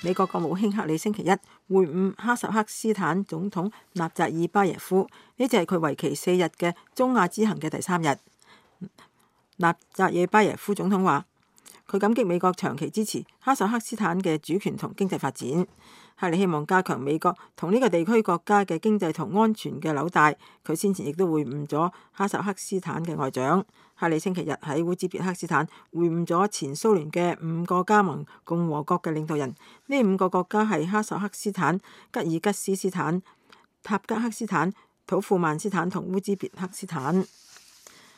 美國國務卿克里星期一會晤哈薩克斯坦總統納扎爾巴耶夫，呢就係佢為期4日嘅中亞之行嘅第3日。納扎爾巴耶夫總統話，佢感激美國長期支持哈薩克斯坦嘅主權同經濟發展。克里希望加強美國同呢個地區國家嘅經濟同安全嘅紐帶。佢先前亦都會晤咗哈薩克斯坦嘅外長。克里星期日喺烏茲別克斯坦會晤咗前蘇聯嘅5個加盟共和國嘅領導人。呢5個國家係哈薩克斯坦、吉爾吉斯斯坦、塔吉克斯坦、土庫曼斯坦同烏茲別克斯坦。